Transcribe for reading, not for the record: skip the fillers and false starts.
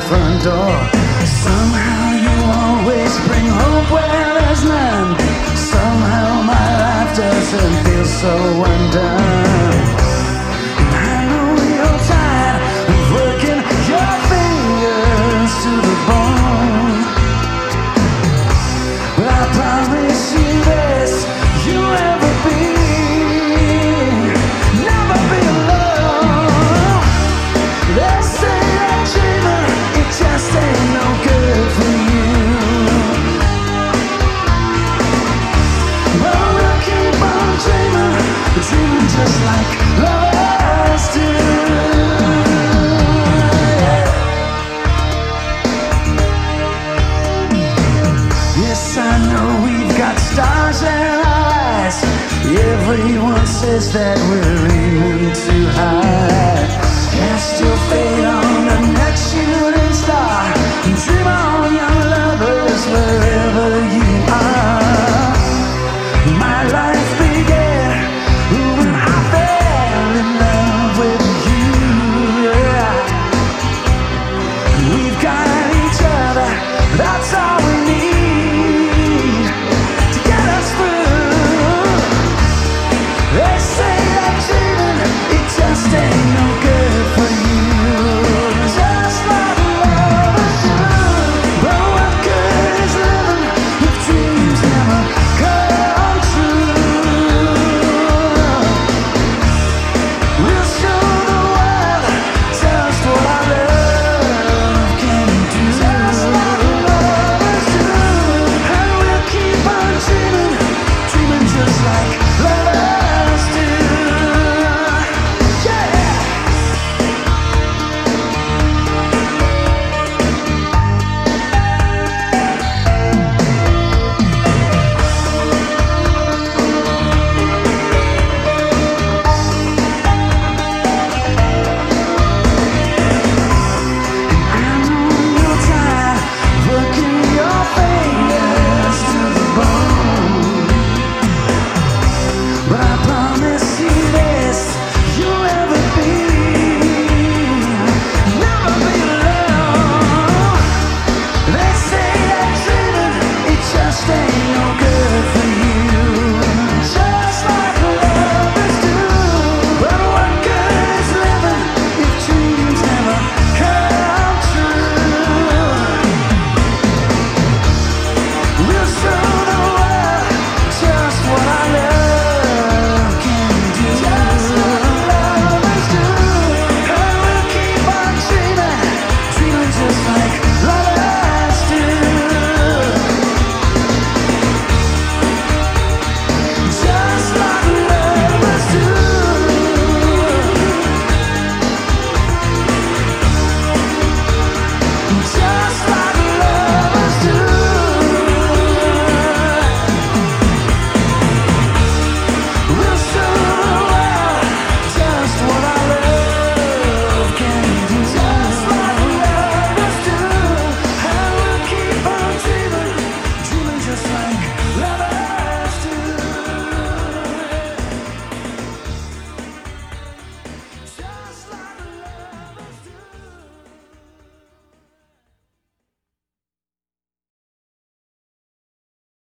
front door. Somehow you always bring hope where there's none. Somehow my life doesn't feel so undone. And I know you're tired of working your fingers to the bone, but I promise you this, you'll never be alone. They say that dreamer, it just ain't no good for you. But we'll keep on dreaming, dreaming just like lovers do. Yes, I know we've got stars in our eyes. Everyone says that we're